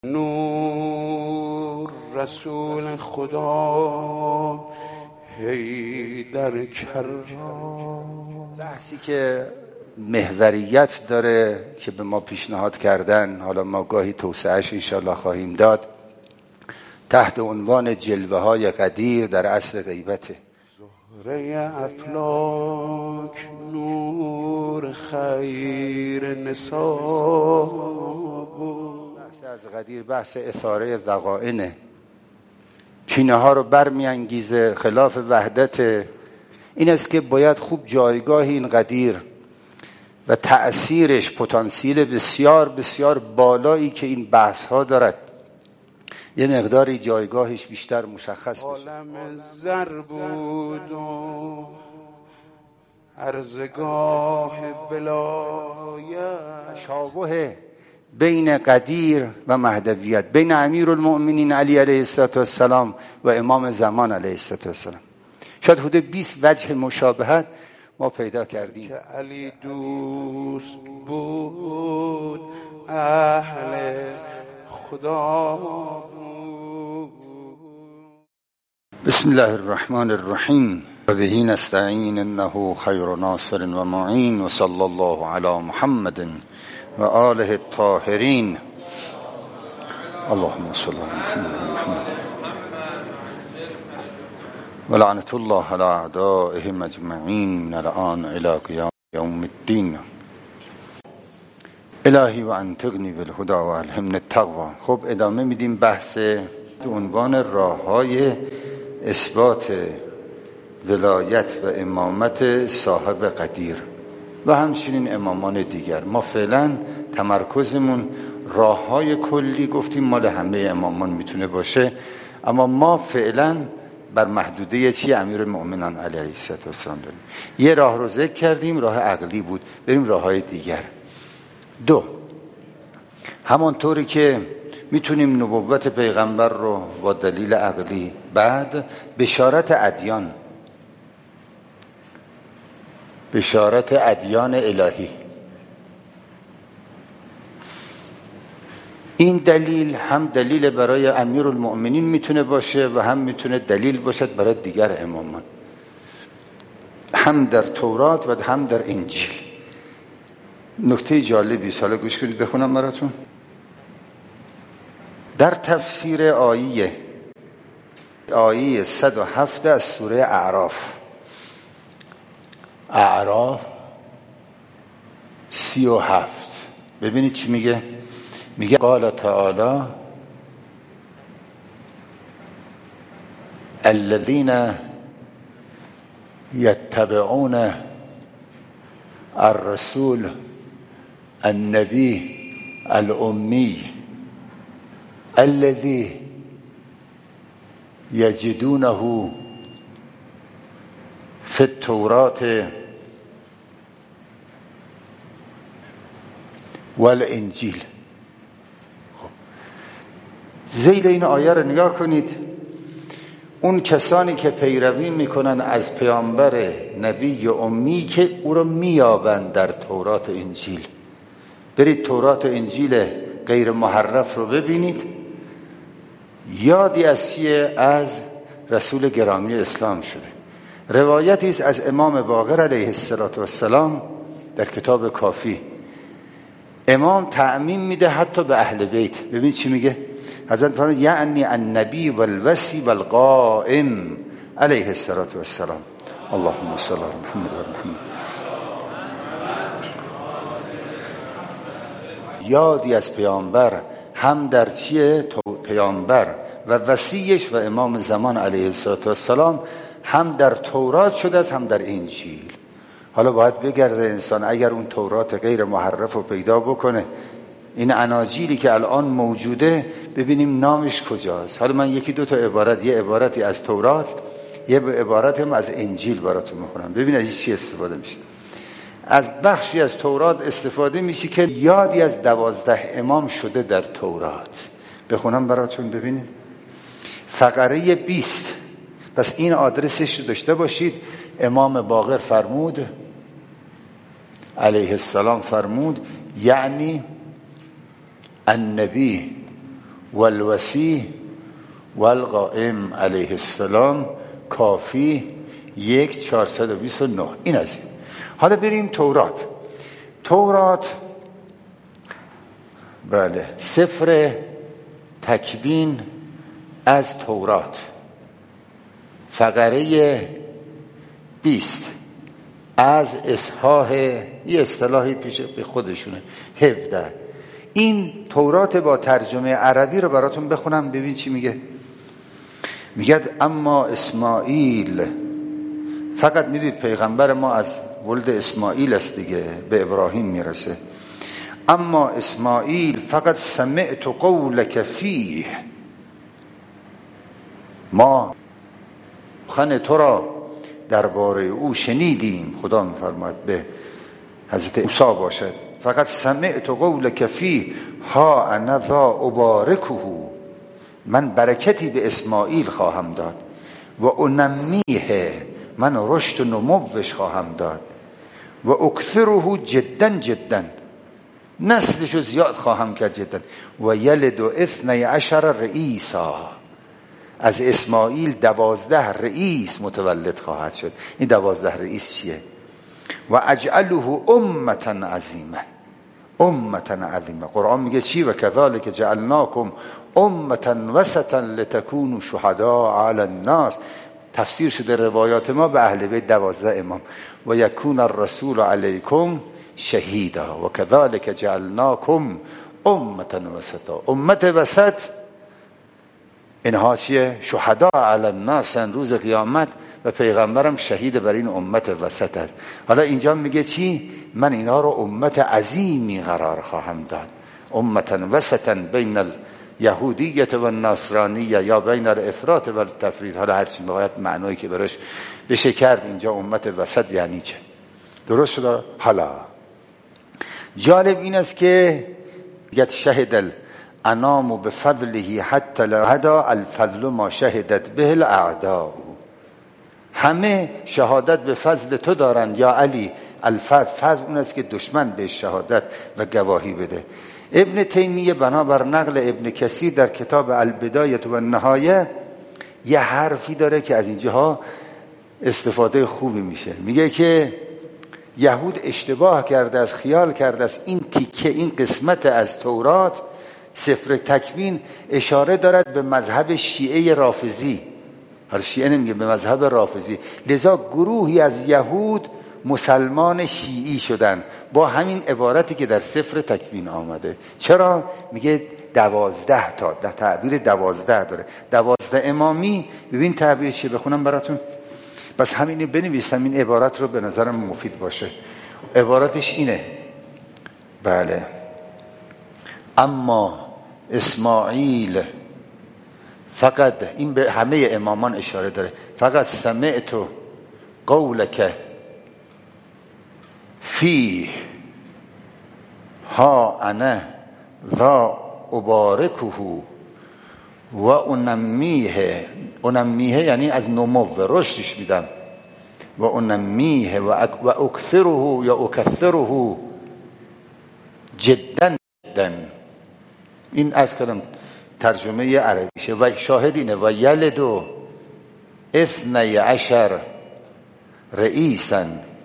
نور رسول خدا حیدر کرام. بحثی که محوریت داره که به ما پیشنهاد کردن، حالا ما گاهی توسعهش انشاءالله خواهیم داد، تحت عنوان جلوه های قدیر در عصر غیبته. زهره افلاک نور خیر نساب. بحث از قدیر بحث اثاره ذقائنه، کینه ها رو برمیانگیزه، خلاف وحدت. این است که باید خوب جایگاه این قدیر و تأثیرش، پتانسیل بسیار بسیار بالایی که این بحث ها دارد، یه مقداری جایگاهش بیشتر مشخص بشه. عالم زر بود و ارزگاه ولایت، تشابه بین قدیر و مهدویت، بین امیرالمؤمنین علی علیه السلام و امام زمان علیه السلام. شاید حدود 20 وجه مشابهت ما پیدا کردیم. که علی دوست بود اهل خدا بود. بسم الله الرحمن الرحیم و به نستعین انه خیر ناصر و معین و صلی الله علی محمد و آله الطاهرین. اللهم صل علی محمد و لعنت الله علی اعدائهم اجمعین الان الی قیام یوم الدین. الهی و انطقنی بالهدی و الهمنی التقوی. خب ادامه میدیم بحث عنوان راه‌های اثبات ولایت و امامت صاحب قدیر و همچنین امامان دیگر. ما فعلا تمرکزمون راه‌های کلی گفتیم مال همه امامان میتونه باشه، اما ما فعلا بر محدوده چی امیرالمؤمنین علیه السلام داریم. یه راه رو ذکر کردیم، راه عقلی بود، بریم راه‌های دیگر. 2. همانطوری که میتونیم نبوت پیغمبر رو با دلیل عقلی، بعد بشارت ادیان، بشارت ادیان الهی، این دلیل هم دلیل برای امیرالمؤمنین میتونه باشه و هم میتونه دلیل باشد برای دیگر امامان، هم در تورات و هم در انجیل. نکته جالبی ساله گوش کنید بخونم براتون. در تفسیر آیه 107 از سوره اعراف 37 ببینید چی میگه. میگه قال تعالی الذين يتبعون الرسول النبي الأمي الذي يجدونه في التوراة والانجیل. ذیل این آیه رو نگاه کنید. اون کسانی که پیروی میکنن از پیامبر نبی امی که او رو میابند در تورات و انجیل. برید تورات و انجیل غیر محرف رو ببینید. یادی از چیه؟ از رسول گرامی اسلام شده. روایتی است از امام باقر علیه السلام در کتاب کافی. امام تعمیم میده حتی به اهل بیت. ببینید چی میگه. حضرت فرمود یعنی النبی والوصی والقائم علیه السلام. اللهم صل علی محمد و محمد. یادی از پیامبر هم در چیه؟ پیامبر و وصیش و امام زمان علیه السلام هم در تورات شده است هم در انجیل. حالا باید بگرده انسان اگر اون تورات غیر محرف رو پیدا بکنه، این اناجیلی که الان موجوده، ببینیم نامش کجاست. حالا من یکی دو تا عبارت، یه عبارتی از تورات، یه عبارتی هم از انجیل براتون میخونم. ببین از چی استفاده میشه. از بخشی از تورات استفاده میشه که یادی از 12 امام شده در تورات. بخونم براتون ببینید. فقره 20. پس این آدرسش رو داشته باشید. امام باقر فرمود علیه السلام فرمود یعنی النبی والوصی والقائم علیه السلام کافی 1429. این از این. حالا بریم تورات بله، سفر تکوین از تورات فقره 20 از اصحاح، یه اصطلاحی پیش به خودشونه 17. این تورات با ترجمه عربی رو براتون بخونم ببین چی میگه. میگه اما اسماعیل، فقط میدید پیغمبر ما از ولد اسماعیل است دیگه، به ابراهیم میرسه. اما اسماعیل فقط سمعت قولک فیه، ما سخن تو را درباره او شنیدیم. خدا میفرماید به حضرت موسی باشد. فقط سمعت قولک فیه ها انا ذا ابارکه، من برکتی به اسماعیل خواهم داد. و انمیه، من رشد و نموش خواهم داد. و اکثره جدا جدا، نسلشو زیاد خواهم کرد جدا. و یلد 12 رئیسا، از اسماعیل 12 رئیس متولد خواهد شد. این 12 رئیس چیه؟ و اجعله امتا عظیمه، امتا عظیمه. قرآن میگه چی؟ و کذالک جعلناکم امتا وسطا لتکونوا شهداء علی الناس. تفسیر شده روایات ما به اهل بیت 12 امام. و یکون الرسول علیکم شهیدا و کذالک جعلناکم امتا وسطا. امت وسط اینها چیه؟ شهداء علی الناس، روز قیامت، و پیغمبرم شهید بر این امت وسط است. حالا اینجا میگه چی؟ من اینا رو امت عظیمی قرار خواهم داد. امتا وسطا بین الیهودیه و النصرانیه، یا بین الافراط و التفرید. حالا هرچی بقایت معنایی که براش بشه کرد. اینجا امت وسط یعنی چه؟ درست شد؟ حالا جالب این است که یت شهد الانام بفضله حتی لهدا الفضل ما شهدت به الاعداء. همه شهادت به فضل تو دارند یا علی. الفضل اون است که دشمن به شهادت و گواهی بده. ابن تیمیه بنابر نقل ابن کثیر در کتاب البدایه و النهایه یه حرفی داره که از اینجاها استفاده خوبی میشه. میگه که یهود اشتباه کرده است، خیال کرده است این تیکه، این قسمت از تورات سفر تکوین اشاره دارد به مذهب شیعه رافضی. حالا شیعه نمیگه، به مذهب رافضی. لذا گروهی از یهود مسلمان شیعی شدن با همین عبارتی که در سفر تکوین آمده. چرا؟ میگه 12 تا، در تعبیر 12 داره. 12 امامی. ببین تعبیر چیه، بخونم براتون. بس همینی بنویسم، این عبارت رو به نظرم مفید باشه. عبارتش اینه، بله، اما اسماعیل فقط، این به همه امامان اشاره داره، فقط سمعت قولک فیه ها انا ذا ابارکه و انمیه. انمیه یعنی از نمو و رشدش میدم. و انمیه و اکثره یا اکثره جدا جدا. این از کلم ترجمه عربیشه. و شاهد اینه و یلدو 12 رئیسا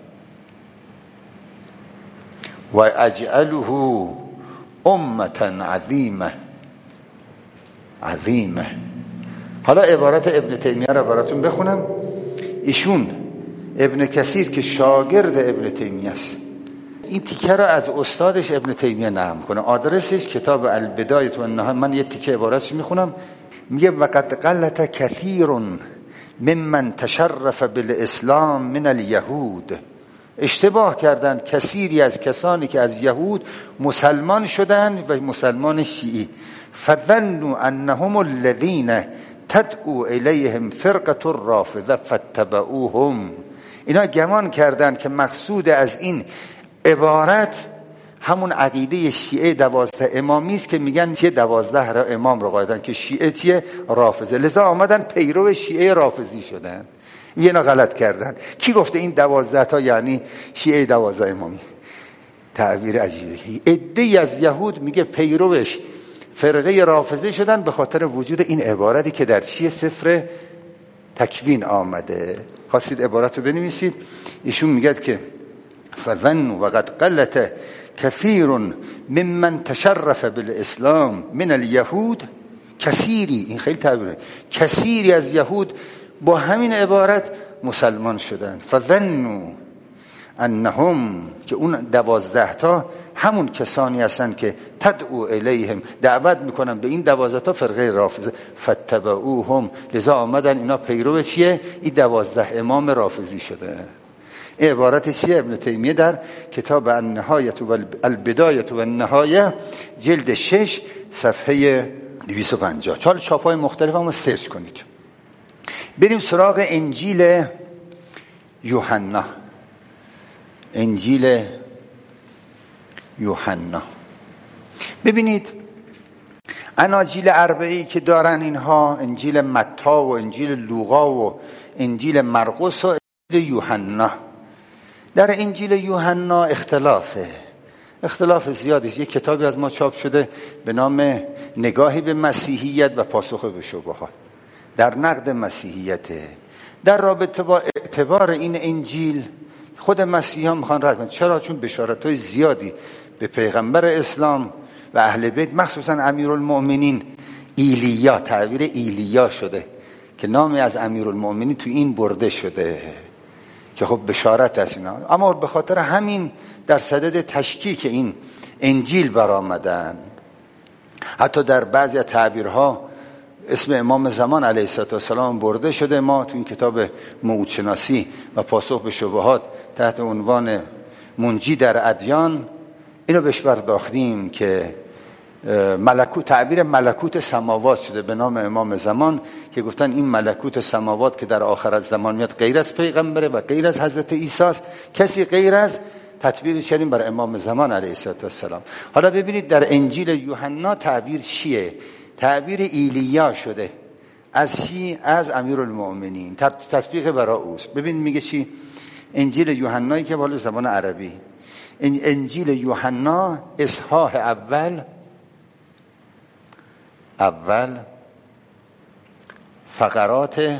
و اجعله امتا عظیمه عظیمه. حالا عبارت ابن تیمیه را براتون بخونم. ایشون ابن کثیر که شاگرد ابن تیمیه است، این تیکه را از استادش ابن تیمیه نقل کنه. آدرسش کتاب البدایه و النهایه. من یه تیکه عبارتش میخونم. میگه وقد غلط کثیر ممن تشرف بالاسلام من الیهود. اشتباه کردند کثیری از کسانی که از یهود مسلمان شدند و مسلمان شیعی. فظنوا انهم الذين تدعو الیهم فرقه الرافضه فاتبعوهم. اینا گمان کردند که مقصود از این عبارت همون عقیده شیعه 12 امامی است که میگن که 12 را امام رو قاعدن که شیعه چیه؟ رافضه. لذا آمدن پیرو شیعه رافضی شدن. اینا غلط کردن. کی گفته این 12 تا یعنی شیعه 12 امامی؟ تعبیر عجیبه. عده‌ای از یهود میگه پیروش فرقه رافضه شدن به خاطر وجود این عبارتی که در چیه سفر تکوین آمده. خواستید عبارت رو بنویسید. ایشون میگد که فظنوا وقد قلت كثير ممن تشرف بالاسلام من اليهود کثیری، این خیلی تعبیره، کثیری از یهود با همین عبارت مسلمان شدن. فظنوا انهم، که اون 12 تا همون کسانی هستن که تدعو الیهم، دعوت میکنن به این 12 تا فرقه رافضه. فتبعوهم، لذا آمدن اینا پیرو چیه؟ این 12 امام رافضی شده. عبارت چیه؟ ابن تیمیه در کتاب النهایه و البدایه و النهایه جلد 6 صفحه 250. حالا چاپ‌های مختلف هم سرچ کنید. بریم سراغ انجیل یوحنا. انجیل یوحنا، ببینید اناجیل اربعه‌ای که دارن اینها، انجیل متی و انجیل لوقا و انجیل مرقس و انجیل یوحنا. در انجیل یوحنا اختلاف زیادی است. یک کتابی از ما چاپ شده به نام نگاهی به مسیحیت و پاسخ به شبهات، در نقد مسیحیت. در رابطه با اعتبار این انجیل خود مسیحیان میخوان رد کنن. چرا؟ چون بشارت‌های زیادی به پیغمبر اسلام و اهل بیت، مخصوصا امیرالمؤمنین ایلیا، تعبیر ایلیا شده که نامی از امیرالمؤمنین تو این برده شده که خب بشارت است اینا. اما به خاطر همین در صدد تشکیک این انجیل برآمدن. حتی در بعضی از تعبیرها اسم امام زمان علیه السلام برده شده. ما تو این کتاب موعودشناسی و پاسخ به شبهات تحت عنوان منجی در ادیان اینو بهش پرداختیم که تعبیر ملکوت سماوات شده به نام امام زمان، که گفتن این ملکوت سماوات که در آخر از زمان میاد غیر از پیغمبره و غیر از حضرت عیسی است، کسی غیر از تطبیقش کردیم بر امام زمان علیه السلام. حالا ببینید در انجیل یوحنا تعبیر چیه؟ تعبیر ایلیا شده از چی؟ از امیرالمؤمنین، تطبیق برای اوست. ببین میگه چی؟ انجیل یوحنایی که بالا زبان عربی، انجیل یوحنا اصحاح اول فقرات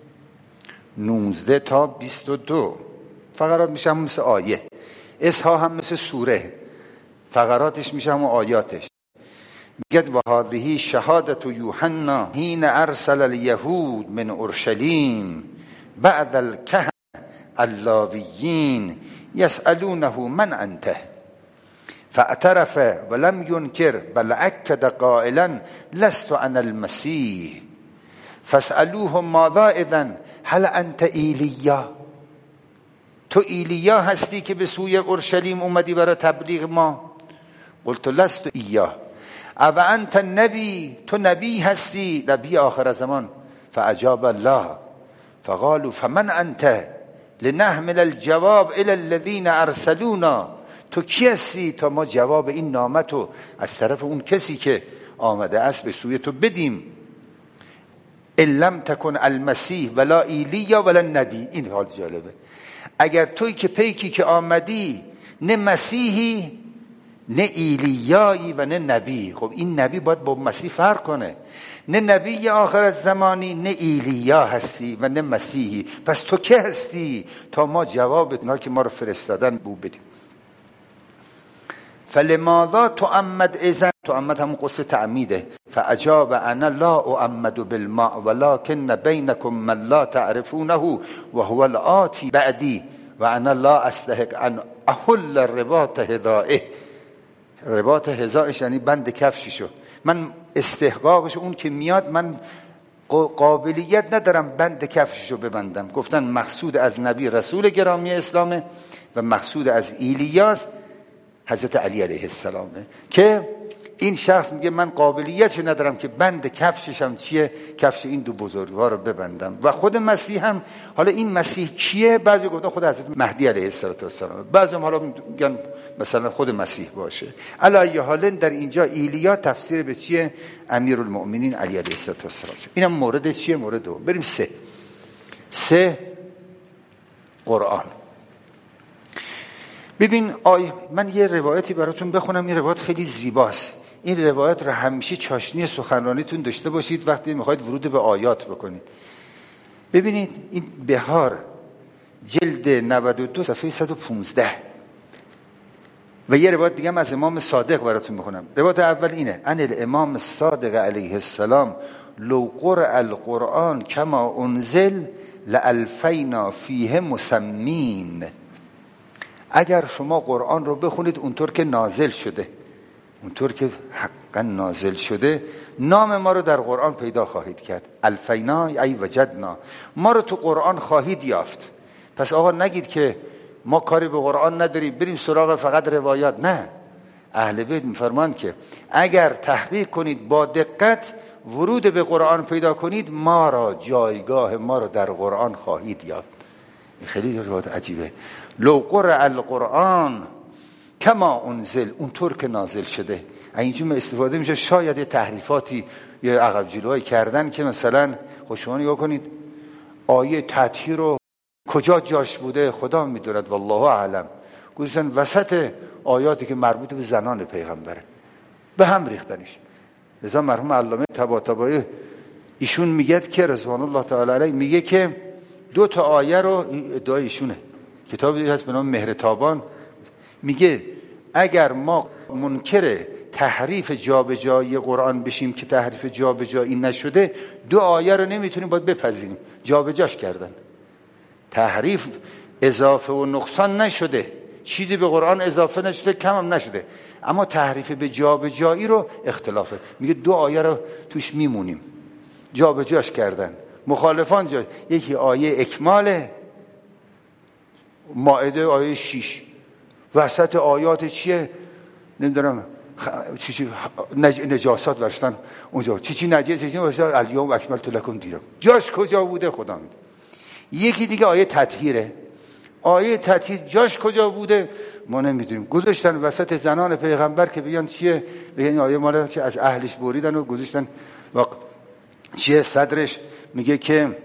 19 تا 22. فقرات میشه هم مثل آیه، اصحاح هم مثل سوره، فقراتش میشه هم آیاتش. میگه و هذه شهادت یوحنا حین ارسل الیهود من اورشلیم بعد الکهنه اللاویین یسألونه من انت فاعترف ولم ينكر بل اكد قائلا لست انا المسيح فاسألوه ماذا اذن هل انت ایلیا؟ تو ایلیا هستی که به سوی اورشلیم اومدی برای تبلیغ ما؟ قلت لست ایاه. او انت نبی، تو نبی هستی، نبی آخر زمان؟ فاجاب الله فقالوا فمن انت لنحمل الجواب الى الذين ارسلونا. تو کی هستی تا ما جواب این نامتو از طرف اون کسی که آمده است به سوی تو بدیم؟ ان لم تکن المسیح ولا ایلیا ولا نبی. این حال جالبه. اگر توی که پیکی که آمدی نه مسیحی نه ایلیایی و نه نبی، خب این نبی باید با مسیح فرق کنه. نه نبی آخر از زمانی، نه ایلیا هستی و نه مسیحی. پس تو که هستی تا ما جواب اینا که ما رو فرستادن بو بدیم؟ فلماذا تعمد اذن؟ تعمد همون قصد تعمیده. فاجاب انا لا اعمد بالماء ولكن بينكم من لا تعرفونه وهو الآتی بعدی و انا لا استحق ان احل رباط هدائه. رباط هزارش یعنی بند کفششو، من استحقاقش اون که میاد من قابلیت ندارم بند کفششو ببندم. گفتن مقصود از نبی رسول گرامی اسلامه و مقصود از ایلیاس حضرت علی علیه السلامه، که این شخص میگه من قابلیتشو ندارم که بند کفششم چیه، کفش این دو بزرگوار رو ببندم. و خود مسیح هم، حالا این مسیح کیه؟ بعضی گفتن خود حضرت مهدی علیه السلام، بعضی هم حالا میگن مثلا خود مسیح باشه. علی ای حال در اینجا ایلیا تفسیر به چیه؟ امیرالمؤمنین علی علیه السلام. اینم مورد چیه؟ مورد دو. بریم سه قرآن. ببین من یه روایتی براتون بخونم. این روایت خیلی زیباست. این روایت رو همیشه چاشنی سخنرانیتون داشته باشید وقتی میخواید ورود به آیات بکنید. ببینید این بهار جلد 92 صفحه 115 و یه روایت دیگه از امام صادق براتون میخونم. روایت اول اینه: ان الامام الصادق علیه السلام لو قرأ القرآن کما انزل لالفینا فیه مسمین. اگر شما قرآن رو بخونید اونطور که نازل شده، اونطور که حقا نازل شده، نام ما رو در قرآن پیدا خواهید کرد. الفینا ای وجدنا، ما رو تو قرآن خواهید یافت. پس آقا نگید که ما کاری به قرآن نداریم بریم سراغ فقط روایات. نه، اهل بیت میفرمایند که اگر تحقیق کنید با دقت ورود به قرآن پیدا کنید، ما را جایگاه ما رو در قرآن خواهید یافت. خیلی روایت عجیبه. لو قرأ القرآن کما انزل، اونطور که نازل شده. اینجور استفاده میشه. شاید تحریفاتی یا عقب جلوهایی کردن که مثلا خوشحال نگاه کنید آیه تطهیر رو کجا جاش بوده خدا میدوند والله اعلم، گذاشتن وسط آیاتی که مربوط به زنان پیغمبره، به هم ریختنش. لذا مرحوم علامه طباطبایی ایشون میگه که رضوان الله تعالی علیه میگه که 2 تا آیه رو، ادعای ایشونه، کتابی هست به نام مهر تابان، میگه اگر ما منکر تحریف جابجایی قرآن بشیم که تحریف جابجایی نشده، 2 آیه رو نمیتونیم باید بپذیریم. جابجاش کردن، تحریف اضافه و نقصان نشده، چیزی به قرآن اضافه نشده، کم هم نشده، اما تحریف به جابجایی رو اختلافه. میگه 2 آیه رو توش میمونیم، جابجاش کردن. مخالفان جا یکی آیه اکماله، مائده آیه 6، وسط آیات چیه نمیدونم چی نجاسات ورشتن اونجا، چی نجس ورشتن الیوم اکملت لکم دینکم. جاش کجا بوده خدا میده. یکی دیگه آیه تطهیره. آیه تطهیر جاش کجا بوده ما نمیدونیم. گذاشتن وسط زنان پیغمبر که بیان چیه، بگن آیه مال چه از اهلش بریدن و گذاشتن چیه صدرش میگه که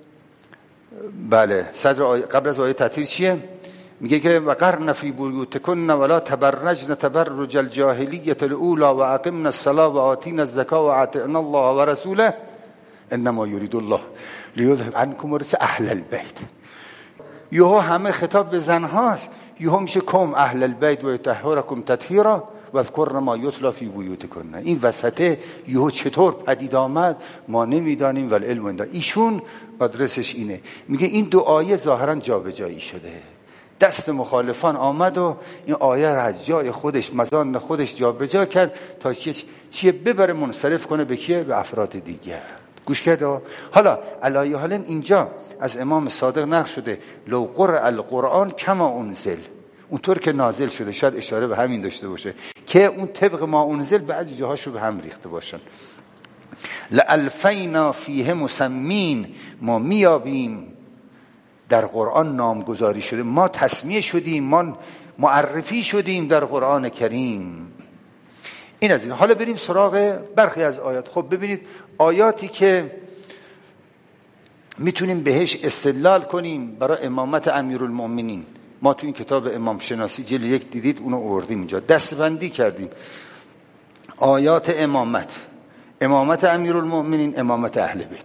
بله صدر قبل از آیه تطهیر چیه میگه که وقرن فی بیوتکن ولا تبرجن تبرج الجاهلیه الاولى واقمنا الصلاه واتینا الزکاه واطعنا الله ورسوله انما یرید الله لیذهب عنکم الرجس اهل البیت. یهو همه خطاب به زنهاست، یهو میشه کم اهل البیت و یطهرکم تطهیرا و اذکرن ما یتلی فی بیوتکن. این وسطه یهو چطور پدید آمد ما نمیدانیم ولی علم عند ایشون. آدرسش اینه، میگه این 2 آیه ظاهرا جابجایی شده، دست مخالفان آمد و این آیه را از جای خودش مزان خودش جابجا کرد تا چیه ببره منصرف کنه به کیه، به افراد دیگر. گوش کرده. حالا علایه حال اینجا از امام صادق نقل شده لو قرأ القرآن کما انزل، اونطور که نازل شده. شاید اشاره به همین داشته باشه که اون طبق ما انزل بعضی جاهاشو به هم ریخته باشن. لالفینا فیه مسمین، ما میابیم در قرآن نامگذاری شده، ما تسمیه شدیم، ما معرفی شدیم در قرآن کریم. این از این. حالا بریم سراغ برخی از آیات. خب ببینید آیاتی که میتونیم بهش استدلال کنیم برای امامت امیرالمؤمنین. ما تو این کتاب امام شناسی جلد 1 دیدید، اونو آوردیم اینجا، دستبندی کردیم. آیات امامت امیرالمؤمنین، امامت اهل بیت،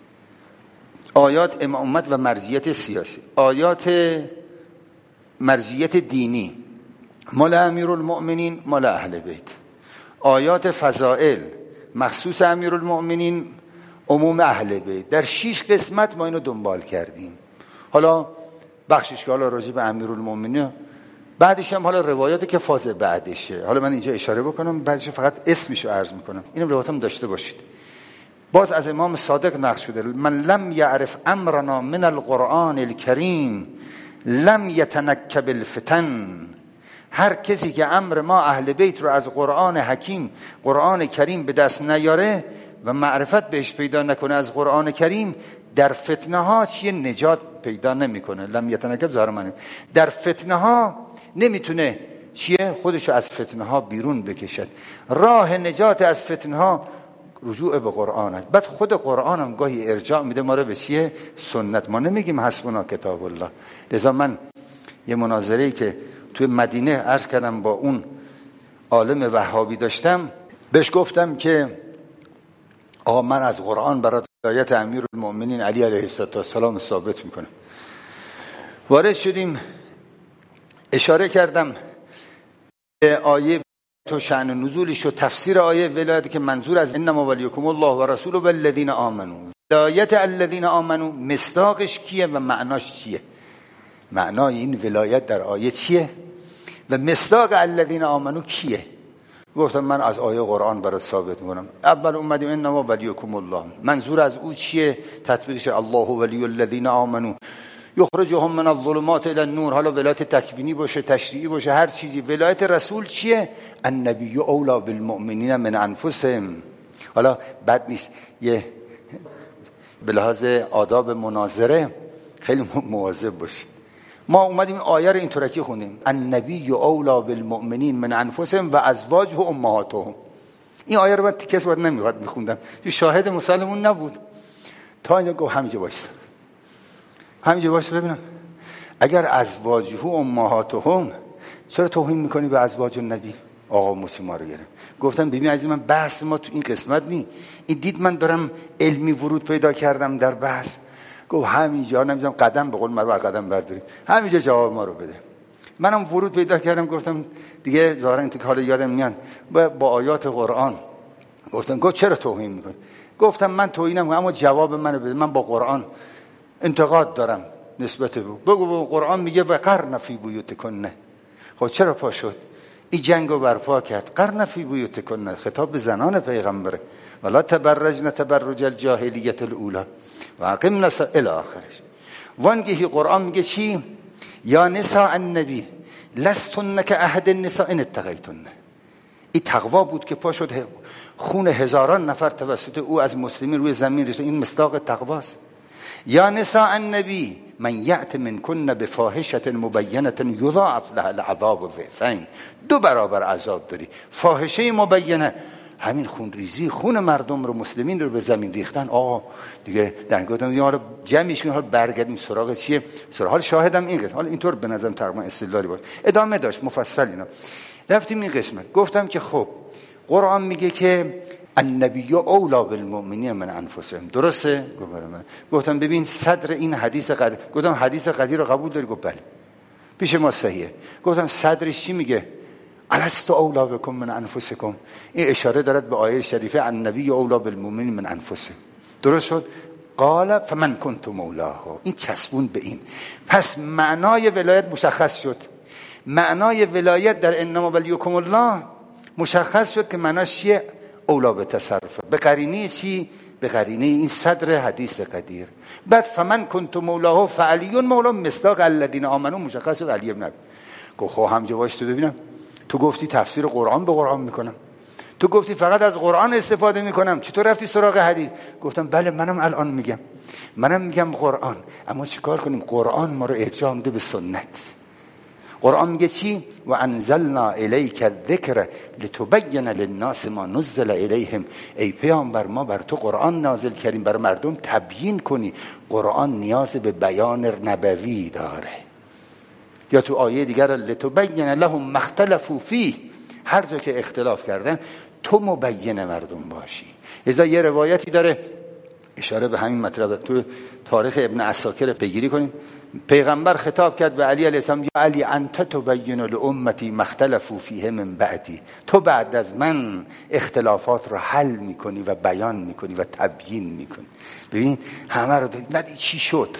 آیات امامت و مرجعیت سیاسی، آیات مرجعیت دینی مال امیرالمؤمنین مال اهل بیت، آیات فضائل مخصوص امیرالمؤمنین عموم اهل بیت. در 6 قسمت ما اینو دنبال کردیم. حالا بخشش که حالا راجع به امیرالمؤمنین، بعدش هم حالا روایاتی که فاز بعدشه. حالا من اینجا اشاره بکنم، بعدش فقط اسمشو عرض میکنم. اینو روایاتم داشته باشید. باز از امام صادق نقل شده من لم یعرف امرنا من القرآن الکریم لم یتنکب الفتن. هر کسی که امر ما اهل بیت رو از قرآن حکیم، قرآن کریم به دست نیاره و معرفت بهش پیدا نکنه از قرآن کریم، در فتنه ها چیه نجات پیدا نمیکنه. لم یتنکب ظاهر معنی در فتنه ها نمیتونه چیه خودشو از فتنه ها بیرون بکشد. راه نجات از فتنه ها رجوع به قرآن است. بعد خود قرآن هم گاهی ارجاع میده ما رو به چیه سنت. ما نمیگیم حسبنا کتاب الله. لذا من یه مناظره‌ای که توی مدینه عرض کردم با اون عالم وهابی داشتم، بهش گفتم که آقا من از قرآن برات آیت امیرالمؤمنین علی علیه السلام ثابت میکنم. وارد شدیم، اشاره کردم به آیه تو شأن نزولش و تفسیر آیه ولایت که منظور از انما ولیکم الله و رسوله و الذین آمنو. ولایت الذین آمنو مصداقش کیه و معناش چیه؟ معنای این ولایت در آیه چیه و مصداق الذین آمنو کیه؟ گفتم من از آیه قرآن برات ثابت میکنم. اول اومدیم انما ولیکم الله، منظور از او چیه؟ تطبیقش الله ولی الذین آمنو یخرجهم من الظلمات الی النور. حالا ولایت تکوینی باشه، تشریعی باشه، هر چیزی. ولایت رسول چیه؟ النبی اولی بالمؤمنین من انفسهم. حالا بد نیست یه به لحاظ آداب مناظره خیلی مواظب باشید. ما اومدیم آیه رو اینطورکی خوندیم النبی اولی بالمؤمنین من انفسهم و ازواجه امهاتهم. این آیه رو من کس وقت نمیخواد میخوندم، شاهد مسلمون نبود. تا اینجا گفت همینجا وایسا، همینجا وایسا ببینم اگر ازواجه امهاتهم چرا توهین میکنی به ازواج النبی؟ آقا موسی ما رو گرفت. گفتم ببین عزیز من، بحث ما تو این قسمت نی. این دید من دارم علمی ورود پیدا کردم در بحث. گفت همینجا نمیذارم قدم به قول مرو قدم برداریم، همینجا جواب ما رو بده. منم ورود پیدا کردم، گفتم دیگه ظاهرا این تو حالا یادم میاد با آیات قرآن. گفت چرا توهین میکنی؟ گفتم من توهینم، اما جواب منو بده. من با قرآن انتقاد دارم نسبت به بگو قرآن میگه وقرن فی بیوتکن. خب چرا پا شد این جنگو برپا کرد؟ قرن فی بیوتکن خطاب به زنان پیغمبره، ولا تبرجن تبرج الجاهلیت الاولی و اقمنا الی آخرش. وانگهی قرآن میگه چی؟ یا نساء النبی لستن کاحد النساء ان اتقیتن. این تقوا بود که پا شد خون هزاران نفر توسط او از مسلمین روی زمین رسید. این مصداق تقواست. یا نساء النبی من یأت منکن بفاحشة مبینة یضاعف لها العذاب ضعفین. 2 برابر عذاب داری. فاحشه مبینه، همین خون ریزی، خون مردم رو، مسلمین رو به زمین ریختن. آقا دیگه در گفتم یا رو جمعش کنیم، حالا برگردیم سراغ چیه؟ سراغ حال شاهدم این قسمت. حالا اینطور به نظرم تقریبا استدلالی بود. ادامه داشت مفصل اینا. رفتیم این قسمت، گفتم که خب قرآن میگه که النبی اولی بالمؤمنین من انفسهم، درسته؟ گفتم ببین صدر این حدیث قدیر. گفتم حدیث قدیر رو قبول داری؟ گفت بله پیش ما صحیحه. گفتم صدرش چی میگه؟ الستو اولی بکم من انفسکم. این اشاره دارد به آیه شریفه النبی اولی بالمؤمنین من انفسهم. درست شد؟ قال فمن کنت مولاه. این چسبون به این. پس معنای ولایت مشخص شد. معنای ولایت در انما ولیکم الله مشخص شد که معناش چیه؟ اولا به تصرف. به قرینه چی؟ به قرینه این صدر حدیث قدیر. بعد فمن کنت مولاه فعلی مولا مصداق الذین آمنو مشخص شد علی ابن ابی. گفت خب همجا وایس تو ببینم، تو گفتی تفسیر قرآن به قرآن میکنم، تو گفتی فقط از قرآن استفاده میکنم، چطور رفتی سراغ حدیث؟ گفتم بله منم الان میگم، منم میگم قرآن، اما چیکار کنیم؟ قرآن ما رو ارجاع میده به سنت. قرآن میگه چی؟ و انزلنا الیک الذکر لتبین للناس ما نزل الیهم. ای پیامبر ما بر تو قرآن نازل کردیم بر مردم تبیین کنی. قرآن نیاز به بیان نبوی داره. یا تو آیه دیگر لتبین لهم ما اختلفوا فیه، هر جا که اختلاف کردن تو مبین مردم باشی. لذا یه روایتی داره اشاره به همین مطلب، تو تاریخ ابن عساکر پیگیری کنیم. پیغمبر خطاب کرد به علی علیه السلام یا علی انت تبین لامتی ما اختلفوا فیه من بعدی. تو بعد از من اختلافات رو حل میکنی و بیان میکنی و تبیین میکنی. ببین همه رو ندی چی شد؟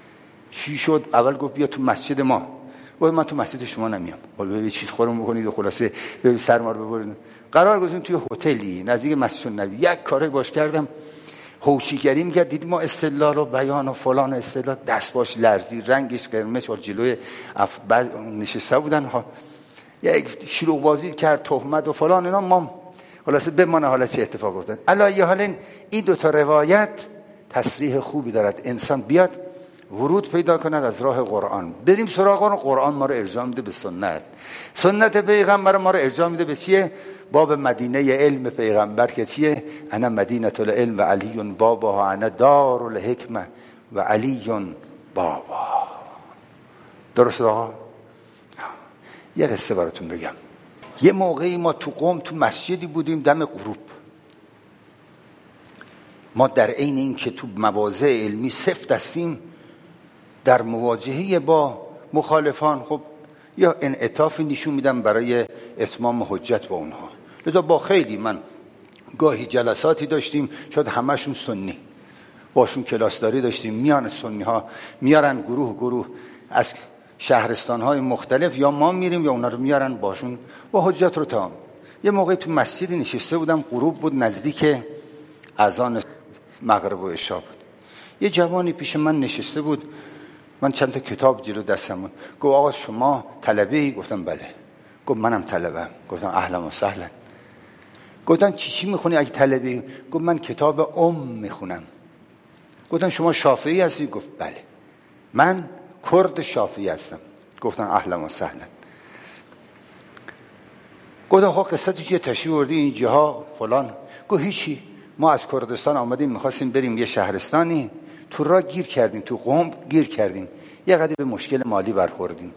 چی شد؟ اول گفت بیا تو مسجد ما. گفت من تو مسجد شما نمیام. حالا یه چیز خورم بکنید و خلاصه ببین سر ما رو ببرید. قرار گذاشتیم توی هتلی نزدیک مسجد نبی. یک کاری باش کردم، هوشیگری میکرد، دید ما استدلال و بیان و فلان استدلال، دست باش لرزی، رنگش قرمز، جلوی نشسته بودن ها، یک شلوغ بازی کرد، تهمت و فلان اینا. ما خلاصه بمانه حالا چه اتفاق افتاد. علی حال این 2 تا روایت تصریح خوبی دارد. انسان بیاد ورود پیدا کند از راه قرآن، بریم سراغ قرآن. ما رو ارجاع میده به سنت. سنت پیغمبر ما رو ارجاع میده به چیه؟ باب مدینه علم پیغمبر که چیه؟ انا مدینه العلم و علی بابا، انا دار الحکمه و علی بابا. درست آقا؟ یه قصه براتون بگم. یه موقعی ما تو قم تو مسجدی بودیم دم غروب، ما در عین این که تو مواضع علمی سفت هستیم، در مواجهه با مخالفان خب یا انعطافی نشون میدم برای اتمام حجت با اونها. لذا با خیلی من گاهی جلساتی داشتیم، شاید همشون سنی، باشون کلاسداری داشتیم، میان سنی ها میارن گروه از شهرستان های مختلف، یا ما میریم یا اونا رو میارن باشون با حجت رو تمام. یه موقعی تو مسجدی نشسته بودم، غروب بود، نزدیک اذان مغرب و عشا بود. یه جوانی پیش من نشسته بود، من چند تا کتاب جلو دستم بود. گفت آقا شما طلبه‌ای؟ گفتم بله. گفت منم طلبم. گفتم اهلا و سهلا. گفتم چی میخونی اگه طلبی؟ گفت من کتاب میخونم. گفتم شما شافعی هستی؟ گفت بله. من کرد شافعی هستم. گفتم اهلا و سهلا. گفتم خب قصتی چیه، تشریف بردی اینجاها فلان؟ گفت هیچی، ما از کردستان آمدیم میخواستیم بریم یه شهرستانی، تو راه گیر کردیم، تو قم گیر کردیم، یه قدری به مشکل مالی برخوردیم.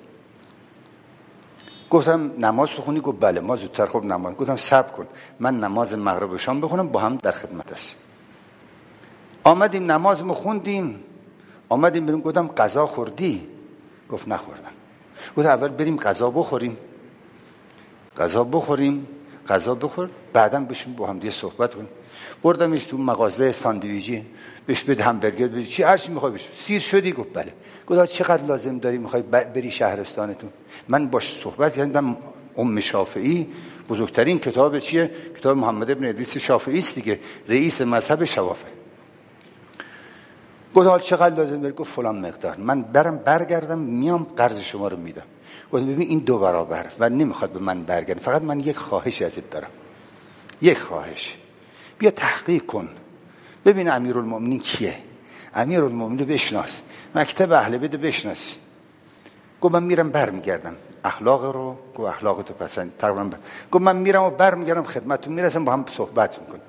گفتم نماز بخونی؟ گفت بله. ما زودتر خب نماز. گفتم صبر کن من نماز مغرب و شام بخونم، با هم در خدمت هستیم. آمدیم نماز خوندیم، آمدیم بریم. گفتم غذا خوردی؟ گفت نخوردم. گفتم اول بریم غذا بخوریم. غذا بخور بعداً بشیم با هم دیگه صحبت کنیم. بردمش تو مغازه ساندویچی، بهش بده همبرگر، بده چی هر چی میخوای بشه. سیر شدی؟ گفت بله. گفتم چقدر لازم داری میخوای بری شهرستانتون؟ من باش صحبت کردم. ام شافعی بزرگترین کتاب چیه؟ کتاب محمد ابن ادریس شافعی است دیگه، رئیس مذهب شوافع. گفتم چقدر لازم داری؟ گفت فلان مقدار. من برگردم میام قرض شما رو میدم. گفتم ببین این 2 برابر و نمیخواد به من برگرد، فقط من یک خواهش ازت دارم، یک خواهش، بیا تحقیق کن ببین امیرالمومنین کیه، امیرالمومنین رو بشناس، مکتب اهل بیت بشناس. گفت من میرم برمیگردم. اخلاق رو گفت اخلاق تو پسند تقریبا. گفت من میرم و برمیگردم خدمتتون میرسم، با هم صحبت میکنیم.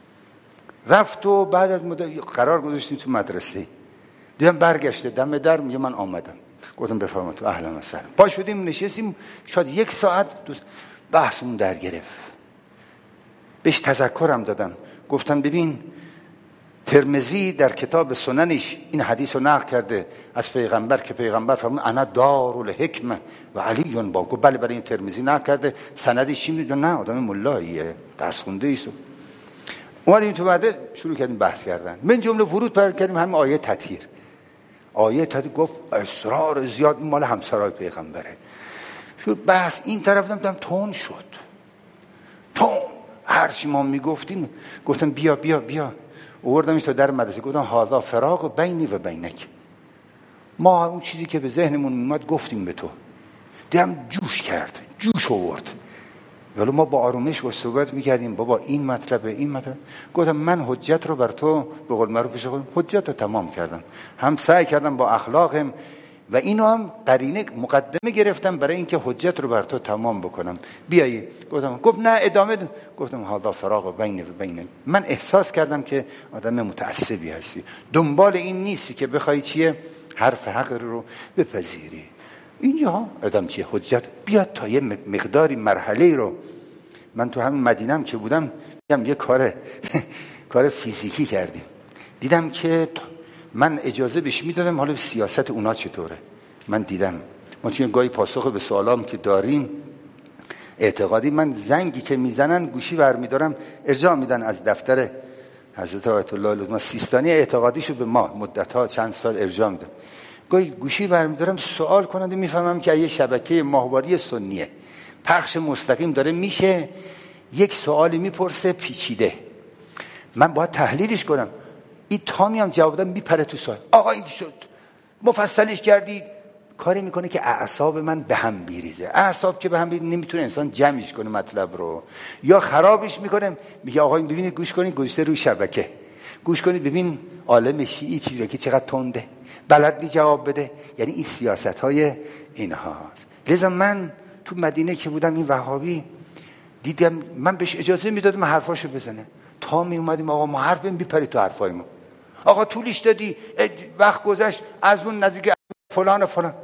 رفت و بعد از مدت قرار گذاشتیم تو مدرسه، دیدم برگشته دم در، میگه من آمدم. گفتم بفرمایید تو اهلا و سهلا. پا شدیم نشستیم، شاید 1 ساعت بحثمون در گرفت. بهش تذکرم دادم، گفتم ببین ترمذی در کتاب سننش این حدیث رو نقل کرده از پیغمبر که پیغمبر فرمود انا دارالحکمه و علی با. گفت بله برای این ترمذی نقل کرده، سندش چی میدونه؟ نه آدم ملاییه، درس خونده ایست. اومدیم تو بعد شروع کردیم بحث کردن، من جمله ورود پیدا کردیم همین آیه تطهیر. آیه تطهیر گفت اصرار زیاد مال همسرای پیغمبره. شروع بحث این طرف نمیدونم تون شد، تون هر چی ما میگفتیم. گفتم بیا بیا بیا، آوردمش تا در مدرسه. گفتم هذا فراق بینی و بینک، ما اون چیزی که به ذهنمون اومد گفتیم به تو. دیدم جوش کرد، جوش آورد. ولی ما با آرومش با صحبت میکردیم بابا این مطلب. گفتم من حجت رو بر تو به قول معروف پیش خودم حجت رو تمام کردم، هم سعی کردم با اخلاقم و اینو هم قرینه مقدمه گرفتم برای اینکه حجت رو بر تو تمام بکنم. بیایی. گفت نه ادامه ده. گفتم هذا فراق بین و بین. من احساس کردم که آدم متعصبی هستی، دنبال این نیستی که بخوای چیه حرف حق رو بپذیری. اینجا آدم چیه حجت بیاد تا یه مقداری مرحله رو. من تو همین مدینه‌ام که بودم یه کار فیزیکی کردیم، دیدم که من اجازه بهش میدادم حالا سیاست اونا چطوره. من دیدم ما چون گاهی پاسخ به سوالام که داریم اعتقادی، من زنگی که میزنن گوشی برمیدارم ارجاع میدن از دفتر حضرت آیت الله لطفا سیستانی، اعتقادیشو به ما مدت‌ها چند سال ارجاع میدم. گاهی گوشی برمیدارم سوال کننده میفهمم که یه شبکه ماهواری سنیه پخش مستقیم داره میشه، یک سوالی میپرسه پیچیده، من باید تحلیلش کنم. این تا میام جواب دادم میپره تو سوال، آقا این شد مفصلش کردید. کاری میکنه که اعصاب من به هم بیریزه. اعصاب که به هم بیریزه نمیتونه انسان جمعش کنه مطلب رو، یا خرابش میکنه. میگه آقا این ببینید گوش کنید، گوشته روی شبکه گوش کنید ببین عالم شیعی چیزی که چقدر تنده، بلد نی جواب بده. یعنی این سیاست های اینهاست. لذا من تو مدینه که بودم این وهابی دیدم، من بهش اجازه میدادم حرفاشو بزنه. تا می اومدیم آقا ما حرف میپری تو حرفای ما، آقا طولش دادی، وقت گذشت، از اون نزدیک فلان و فلان.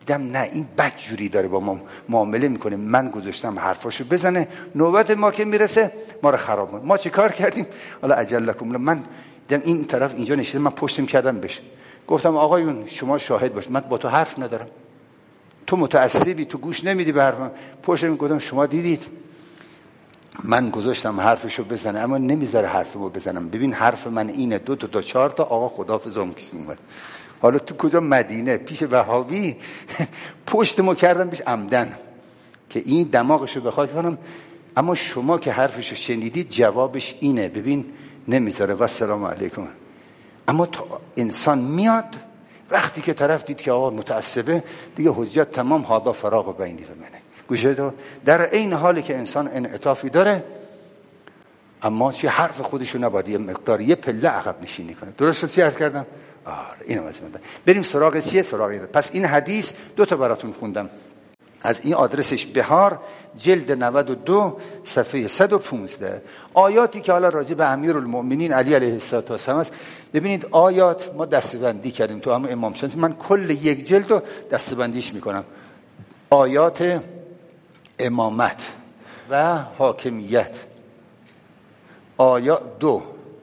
دیدم نه این بد جوری داره با ما معامله میکنه. من گذاشتم حرفاشو بزنه، نوبت ما که میرسه ما رو خراب کنه. ما چه کار کردیم؟ حالا اجلکم، من دیدم این طرف اینجا نشسته، من پشتم کردم بهش، گفتم آقایون شما شاهد باش، من با تو حرف ندارم، تو متعصبی، تو گوش نمیدی به حرفم. پشتم گفتم شما دیدید من گذاشتم حرفشو بزنه اما نمیذاره حرفمو بزنم. ببین حرف من اینه، 2 تا 4 تا آقا خداحافظم کشید. حالا تو کجا؟ مدینه پیش وهابی. پشتمو کردم بهش عمدن که این دماغشو بخواد کنم. اما شما که حرفشو شنیدید جوابش اینه، ببین نمیذاره و السلام علیکم. اما تا انسان میاد وقتی که طرف دید که آقا متعصبه دیگه حجت تمام، هادا فراغ بینی و منه. گوشه تو در این حالی که انسان انعطافی داره اما چه حرف خودشو نباید یه مقدار یه پله عقب نشینی کنه. درست شد چی عرض کردم؟ اینو واسه من. بریم سراغ چیه؟ سراغ این. پس این حدیث 2 تا براتون خوندم از این آدرسش بهار جلد 92 صفحه 115. آیاتی که حالا راجع به امیرالمؤمنین علی علیه السلام است. ببینید آیات ما دسته‌بندی کردیم تو هم امام شمس. من کل یک جلد رو دسته‌بندیش میکنم. آیات امامت و حاکمیت، آیات 2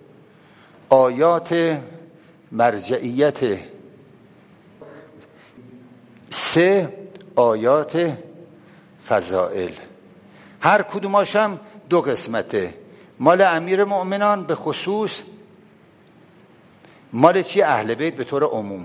آیات مرجعیت، 3 آیات فضائل. هر کدوماش هم 2 قسمته. مال امیر مؤمنان به خصوص، مال چی؟ اهل بیت به طور عموم.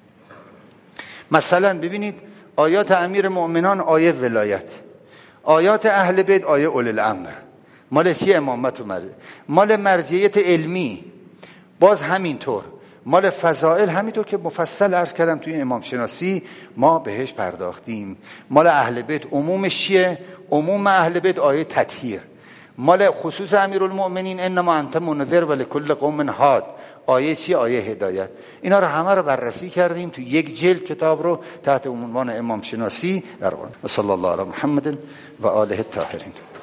مثلا ببینید آیات امیر مؤمنان آیه ولایت، آیات اهل بیت آیه اولی الامر. مال چی؟ امامت و مرجعیت. مال مرجعیت علمی باز همینطور. مال فضائل همینطور که مفصل عرض کردم توی امام شناسی ما بهش پرداختیم. مال اهل بیت عمومش چیه؟ عموم اهل بیت آیه تطهیر. مال خصوص امیرالمؤمنین انما انت منذر ولکل قوم هاد آیه چی؟ آیه هدایت. اینا رو همه رو بررسی کردیم تو یک جلد کتاب رو تحت عنوان امام شناسی در قرآن. و صلی الله علی محمد و آله الطاهرین.